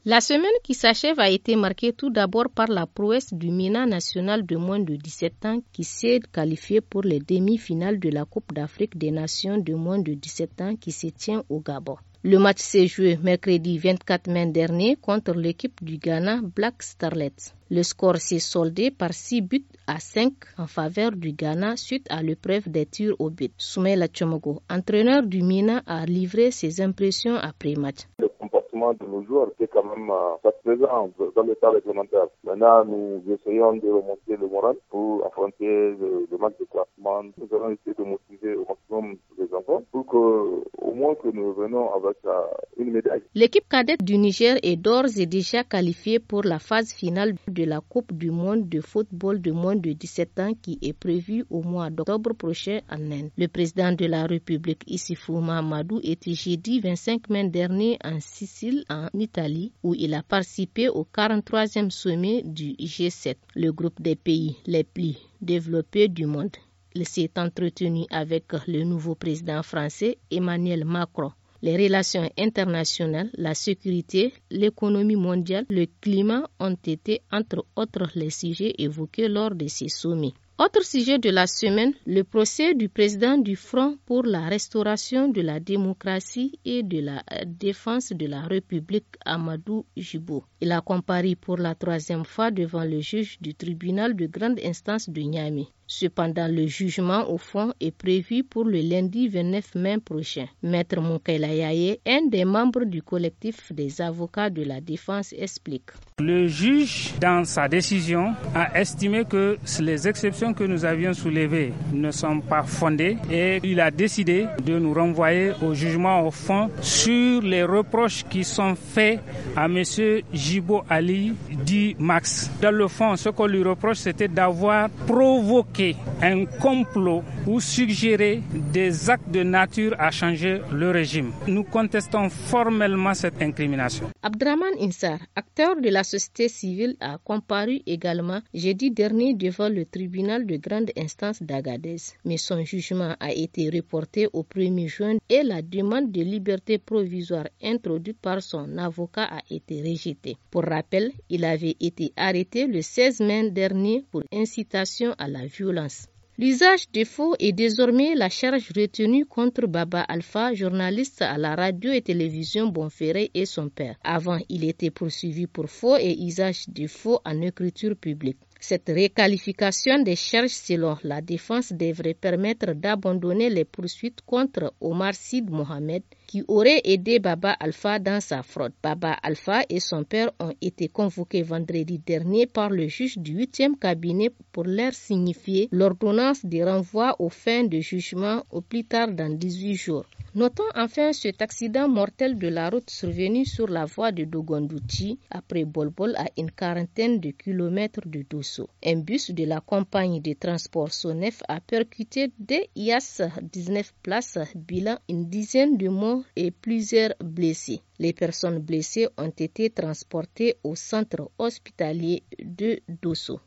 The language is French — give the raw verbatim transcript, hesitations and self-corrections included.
La semaine qui s'achève a été marquée tout d'abord par la prouesse du MENA national de moins de dix-sept ans qui s'est qualifié pour les demi-finales de la Coupe d'Afrique des Nations de moins de dix-sept ans qui se tient au Gabon. Le match s'est joué mercredi vingt-quatre mai dernier contre l'équipe du Ghana Black Starlets. Le score s'est soldé par six buts à cinq en faveur du Ghana suite à l'épreuve des tirs au but. Soumaïla Tchomogo, entraîneur du MENA, a livré ses impressions après match. De nos joueurs était quand même euh, satisfaisant dans le temps réglementaire. Maintenant, nous essayons de remonter le moral pour affronter le, le match de classement. Nous allons essayer de motiver au maximum les enfants pour que, au moins que nous revenons avec euh, une médaille. L'équipe cadette du Niger est d'ores et déjà qualifiée pour la phase finale de la Coupe du monde de football de moins de dix-sept ans qui est prévue au mois d'octobre prochain en Inde. Le président de la République, Issoufou Mahamadou, était jeudi vingt-cinq mai dernier en Sicile, en Italie, où il a participé au quarante-troisième sommet du G sept, le groupe des pays les plus développés du monde. Il s'est entretenu avec le nouveau président français Emmanuel Macron. Les relations internationales, la sécurité, l'économie mondiale, le climat ont été entre autres les sujets évoqués lors de ces sommets. Autre sujet de la semaine, le procès du président du Front pour la restauration de la démocratie et de la défense de la République, Amadou Djibo. Il a comparu pour la troisième fois devant le juge du tribunal de grande instance de Niamey. Cependant, le jugement au fond est prévu pour le lundi vingt-neuf mai prochain. Maître Moukaila Yaye, un des membres du collectif des avocats de la défense, explique. Le juge, dans sa décision, a estimé que les exceptions que nous avions soulevées ne sont pas fondées et il a décidé de nous renvoyer au jugement au fond sur les reproches qui sont faits à M. Djibo Ali, dit Max. Dans le fond, ce qu'on lui reproche, c'était d'avoir provoqué un complot ou suggérer des actes de nature à changer le régime. Nous contestons formellement cette incrimination. Abdraman Insar, acteur de la société civile, a comparu également jeudi dernier devant le tribunal de grande instance d'Agadez. Mais son jugement a été reporté au premier juin et la demande de liberté provisoire introduite par son avocat a été rejetée. Pour rappel, il avait été arrêté le seize mai dernier pour incitation à la violence. L'usage des faux est désormais la charge retenue contre Baba Alpha, journaliste à la radio et télévision Bonferré et son père. Avant, il était poursuivi pour faux et usage de faux en écriture publique. Cette réqualification des charges selon la défense devrait permettre d'abandonner les poursuites contre Omar Sid Mohamed qui aurait aidé Baba Alpha dans sa fraude. Baba Alpha et son père ont été convoqués vendredi dernier par le juge du huitième cabinet pour leur signifier l'ordonnance de renvoi aux fins de jugement au plus tard dans dix-huit jours. Notons enfin cet accident mortel de la route survenu sur la voie de Dogondouchi après Bolbol à une quarantaine de kilomètres de Dosso. Un bus de la compagnie de transport Sonef a percuté des I A S dix-neuf places, bilan une dizaine de morts et plusieurs blessés. Les personnes blessées ont été transportées au centre hospitalier de Dosso.